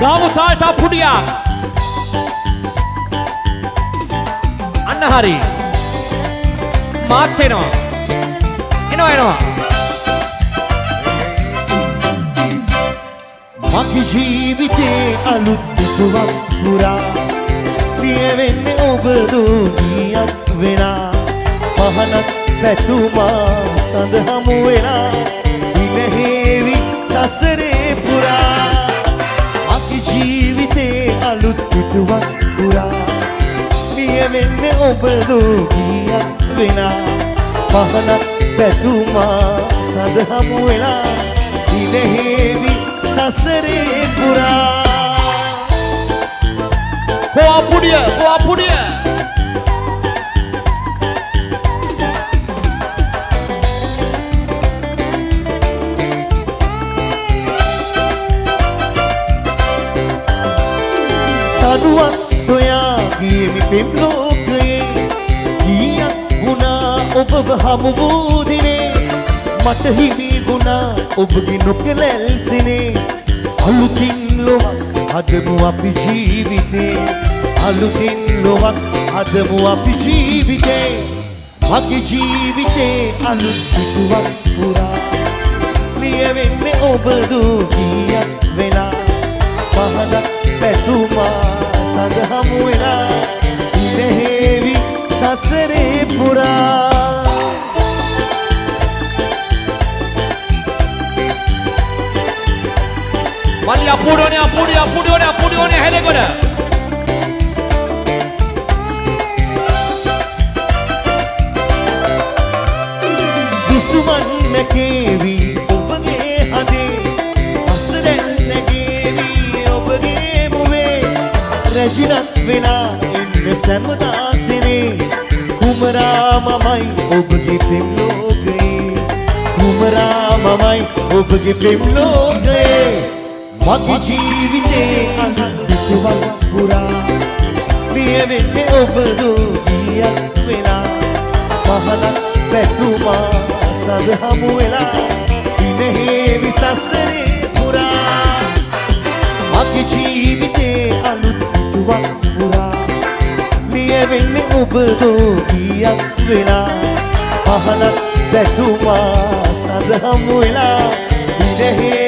දාමු තාලට පුඩියක්. අන්න හරි. මාත් එනවා. එනවා. මගේ ජීවිතේ අලුත් පිටුවක් පුරා ලියවෙන්නේ ඔබ දුකියක් වෙනා පහනක් පැතුමා සඳ හමු වෙනා ඉමෙහිවි සසරේ පුරා මගේ ජීවිතේ අලුත් පිටුවක් පුරා ලියවෙන්නේ ඔබ දුකියක් වෙනා පහනක් පැතුමා සඳ හමු වෙනා ඉමෙහිවි සසරේ පුරා කොපුඩිය තනුවක් සොයා ගියමි පෙම් ලෝකයේ කීයක් වුණා ඔබව හමු වූ දිනේ මට හිමි වුණා ඔබගේ නොකැලැල් සිනේ අලුතින් ලොවක් හදමු අපි ජීවිතේ අලුතින් ලොවක් හදමු අපි ජීවිතේ මගේ ජීවිතේ අලුත් පිටුවක් පුරා ලියවෙන්නේ ඔබ දුකියක් වෙලා පහනක් පැතුමා සඳ හමු වෙලා ඉමෙහිවි සසරේ පුරා මල්ලි අපුඩෝනේ හැලෙගොඩ සුසුමන් නැකේවි ඔබගේ හදේ අසරැල් නැකේවි ඔබගේ මුවේ රැජිනක් වෙලා එන්න සැමදාසිනේ කුමරා මමයි ඔබගේ පෙම් ලෝකයේ කුමරා මමයි ඔබගේ පෙම් ලෝකයේ මගේ ජීවිතේ අලුත් පිටුවක් පුරා ලියවෙන්නේ ඔබ දුකියක් වෙලා පහනක් පැතුමා සඳ හමු වෙලා ඉමෙහිවි සසරේ පුරා මගේ ජීවිතේ අලුත් පිටුවක් පුරා ලියවෙන්නේ ඔබ දුකියක් වෙලා පහනක් පැතුමා සඳ හමු වෙලා ඉමෙහිවි